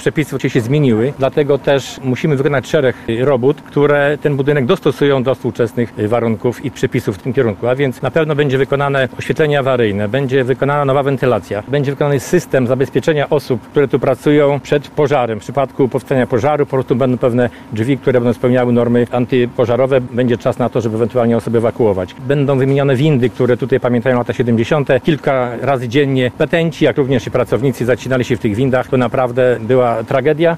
przepisy się zmieniły, dlatego też musimy wykonać szereg robót, które ten budynek dostosują do współczesnych warunków i przepisów w tym kierunku. A więc na pewno będzie wykonane oświetlenie awaryjne, będzie wykonana nowa wentylacja, będzie wykonany system zabezpieczenia osób, które tu pracują przed pożarem. W przypadku powstania pożaru po prostu będą pewne drzwi, które będą spełniały normy antypożarowe. Będzie czas na to, żeby ewentualnie osoby ewakuować. Będą wymienione windy, które tutaj pamiętają lata 70. Kilka razy dziennie petenci, jak również i pracownicy zacinali się w tych windach. To naprawdę była tragedia.